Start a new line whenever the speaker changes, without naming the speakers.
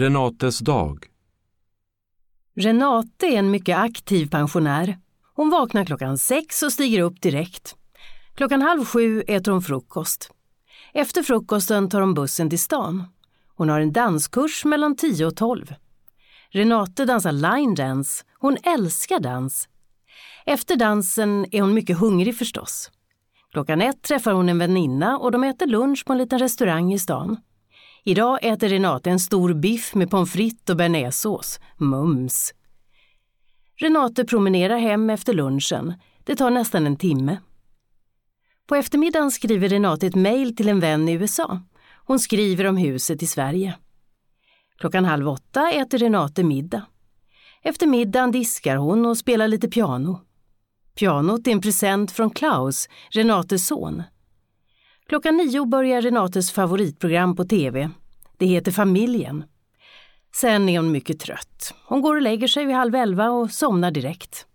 Renates dag.
Renate är en mycket aktiv pensionär. Hon vaknar 6:00 och stiger upp direkt. 6:30 äter hon frukost. Efter frukosten tar hon bussen till stan. Hon har en danskurs mellan 10 och 12. Renate dansar line dance. Hon älskar dans. Efter dansen är hon mycket hungrig förstås. 1:00 träffar hon en väninna och de äter lunch på en liten restaurang i stan. Idag äter Renate en stor biff med pommes frites och bearnaisesås. Mums! Renate promenerar hem efter lunchen. Det tar nästan en timme. På eftermiddagen skriver Renate ett mejl till en vän i USA. Hon skriver om huset i Sverige. 7:30 äter Renate middag. Efter middagen diskar hon och spelar lite piano. Pianot är en present från Klaus, Renates son. 9:00 börjar Renates favoritprogram på tv. Det heter Familjen. Sen är hon mycket trött. Hon går och lägger sig vid 10:30 och somnar direkt.